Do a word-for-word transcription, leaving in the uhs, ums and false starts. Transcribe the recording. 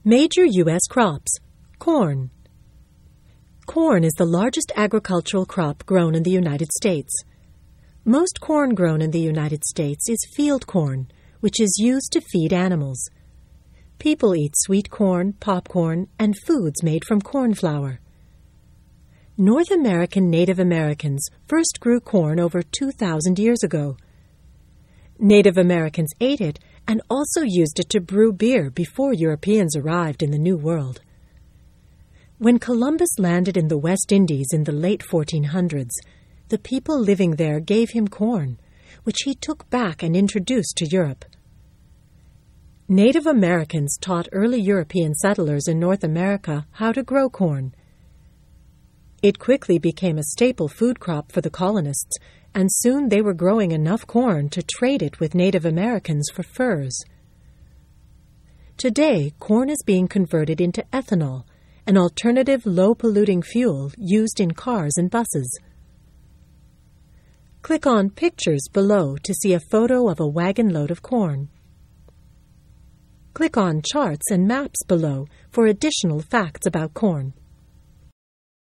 Major U S crops. Corn. Corn is the largest agricultural crop grown in the United States. Most corn grown in the United States is field corn, which is used to feed animals. People eat sweet corn, popcorn, and foods made from corn flour. North American Native Americans first grew corn over two thousand years ago. Native Americans ate it and also used it to brew beer before Europeans arrived in the New World. When Columbus landed in the West Indies in the late fourteen hundreds, the people living there gave him corn, which he took back and introduced to Europe. Native Americans taught early European settlers in North America how to grow corn. It quickly became a staple food crop for the colonists, and soon they were growing enough corn to trade it with Native Americans for furs. Today, corn is being converted into ethanol, an alternative low-polluting fuel used in cars and buses. Click on Pictures below to see a photo of a wagon load of corn. Click on Charts and Maps below for additional facts about corn.